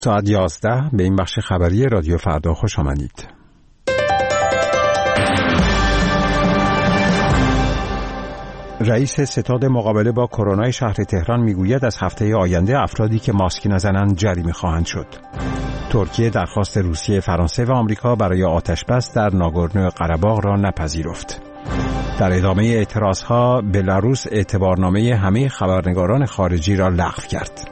ساعت 11 به این بخش خبری رادیو فردا خوش آمدید. رئیس ستاد مقابله با کرونا شهر تهران میگوید از هفته آینده افرادی که ماسک نزنند جریمه خواهند شد. ترکیه درخواست روسیه، فرانسه و آمریکا برای آتش‌بس در ناگورنو قره‌باغ را نپذیرفت. در ادامه اعتراضها بلاروس اعتبارنامه همه خبرنگاران خارجی را لغو کرد.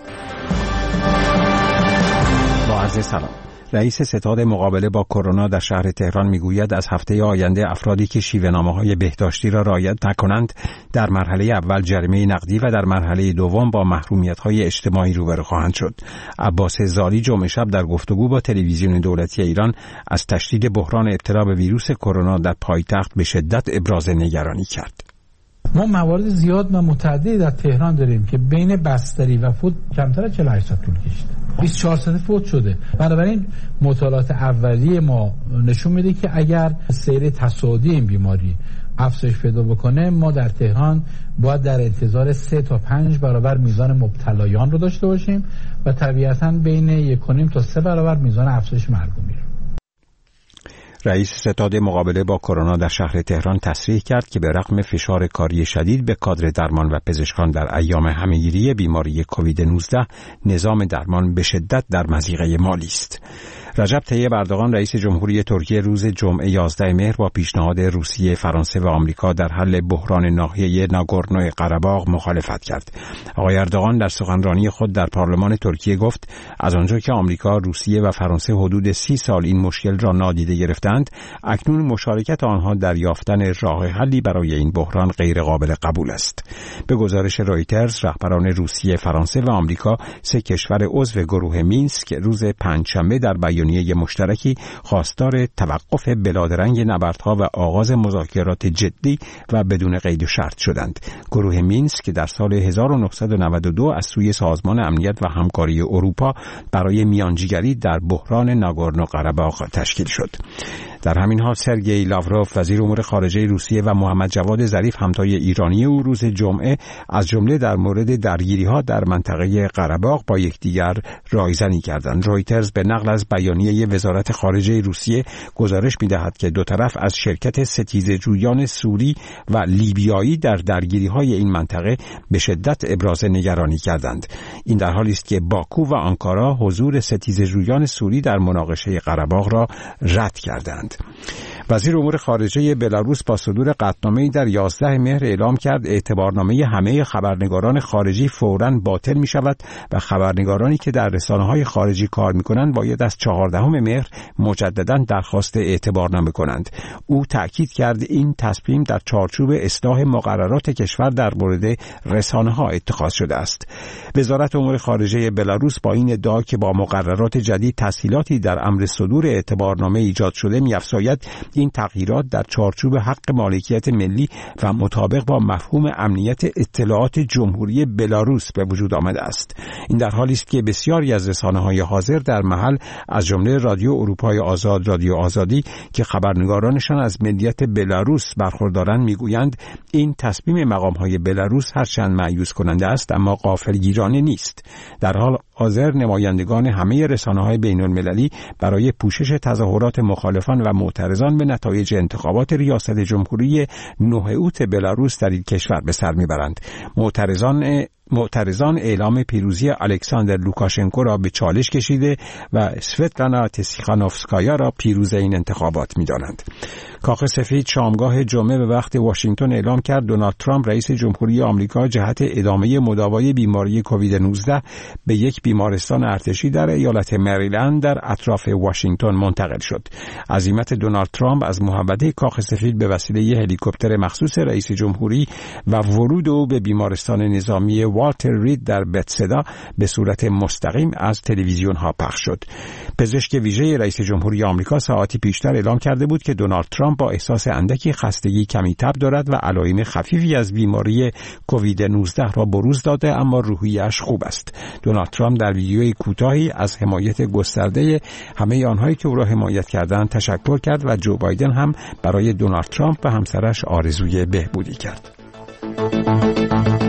با عرض سلام. رئیس ستاد مقابله با کرونا در شهر تهران میگوید از هفته آینده افرادی که شیوه‌نامه‌های بهداشتی را رعایت نکنند در مرحله اول جریمه نقدی و در مرحله دوم با محرومیت‌های اجتماعی روبرو خواهند شد. عباس زالی جمعه شب در گفتگو با تلویزیون دولتی ایران از تشدید بحران ابتلا به ویروس کرونا در پایتخت به شدت ابراز نگرانی کرد. ما موارد زیاد و متعددی در تهران داریم که بین بستری و فوت کمتر از 48 ساعت طول کشیده. 24 ساعت فوت شده. بنابراین مطالعات اولیه ما نشون میده که اگر سیر تصاعدی این بیماری افزایش پیدا بکنه، ما در تهران باید در انتظار 3 تا 5 برابر میزان مبتلایان رو داشته باشیم و طبیعتاً بین 1.5 تا 3 برابر میزان افزایش مرگومی رو. رئیس ستاد مقابله با کرونا در شهر تهران تصریح کرد که به رغم فشار کاری شدید به کادر درمان و پزشکان در ایام همهگیری بیماری کووید 19 نظام درمان به شدت در مضیقه مالی است. رجب طیب اردوغان رئیس جمهوری ترکیه روز جمعه 11 مهر با پیشنهاد روسیه، فرانسه و آمریکا در حل بحران ناحیه ناگورنو قره‌باغ مخالفت کرد. آقای اردوغان در سخنرانی خود در پارلمان ترکیه گفت از آنجا که آمریکا، روسیه و فرانسه حدود 30 سال این مشکل را نادیده گرفتند، اکنون مشارکت آنها در یافتن راه حلی برای این بحران غیر قابل قبول است. به گزارش رویترز، رهبران روسیه، فرانسه و آمریکا، 3 کشور عضو گروه مینسک روز پنجشنبه در بیانیه مشترکی خواستار توقف بلادرنگ نبردها و آغاز مذاکرات جدی و بدون قید و شرط شدند. گروه مینسک در سال 1992 از سوی سازمان امنیت و همکاری اروپا برای میانجیگری در بحران ناگورنو قره‌باغ تشکیل شد. در همین حال سرگئی لاوروف وزیر امور خارجه روسیه و محمد جواد ظریف همتای ایرانی او روز جمعه از جمله در مورد درگیری‌ها در منطقه قره‌باغ با یکدیگر رایزنی کردند. رویترز به نقل از بیانیه وزارت خارجه روسیه گزارش می‌دهد که دو طرف از شرکت ستیزه‌جویان سوری و لیبیایی در درگیری‌های این منطقه به شدت ابراز نگرانی کردند. این در حالی است که باکو و آنکارا حضور ستیزه‌جویان سوری در مناقشه قره‌باغ را رد کردند. وزیر امور خارجه بلاروس با صدور قطعنامه‌ای در 11 مهر اعلام کرد اعتبارنامه همه خبرنگاران خارجی فوراً باطل می شود و خبرنگارانی که در رسانه‌های خارجی کار می‌کنند باید از 14 مهر مجدداً درخواست اعتبارنامه کنند. او تأکید کرد این تصمیم در چارچوب اصلاح مقررات کشور در مورد رسانه‌ها اتخاذ شده است. وزارت امور خارجه بلاروس با این ادعا که با مقررات جدید تسهیلاتی در امر صدور اعتبارنامه ایجاد شده می‌افزاید این تغییرات در چارچوب حق مالکیت ملی و مطابق با مفهوم امنیت اطلاعات جمهوری بلاروس به وجود آمده است. این در حالی است که بسیاری از رسانه‌های حاضر در محل از جمله رادیو اروپای آزاد، رادیو آزادی که خبرنگارانشان از ملیت بلاروس برخوردارند میگویند این تصمیم مقام‌های بلاروس هرچند مایوس کننده است اما غافلگیرانه نیست. در حال حاضر نمایندگان همه رسانه‌های بین‌المللی برای پوشش تظاهرات مخالفان و معترضان به نتایج انتخابات ریاست جمهوری 9 اوت بلاروس در این کشور به سر میبرند. معترضان اعلام پیروزی الکساندر لوکاشنکو را به چالش کشیده و سوتلانا تسیخانوفسکایا را پیروز این انتخابات می‌دانند. کاخ سفید شامگاه جمعه به وقت واشنگتن اعلام کرد دونالد ترامپ رئیس جمهوری آمریکا جهت ادامه مداوای بیماری کووید 19 به یک بیمارستان ارتشی در ایالت مریلند در اطراف واشنگتن منتقل شد. عزیمت دونالد ترامپ از محوطه کاخ سفید به وسیله هلیکوپتر مخصوص رئیس جمهوری و ورود او به بیمارستان نظامی والتر رید در بتسدا به صورت مستقیم از تلویزیون ها پخش شد. پزشک ویژه رئیس جمهوری آمریکا ساعتی پیشتر اعلام کرده بود که دونالد ترامپ با احساس اندکی خستگی کمی تب دارد و علائم خفیفی از بیماری کووید 19 را بروز داده اما روحیه‌اش خوب است. دونالد ترامپ در ویدیوی کوتاهی از حمایت گسترده همه آنهایی که او را حمایت کردند تشکر کرد و جو بایدن هم برای دونالد ترامپ و همسرش آرزوی بهبودی کرد.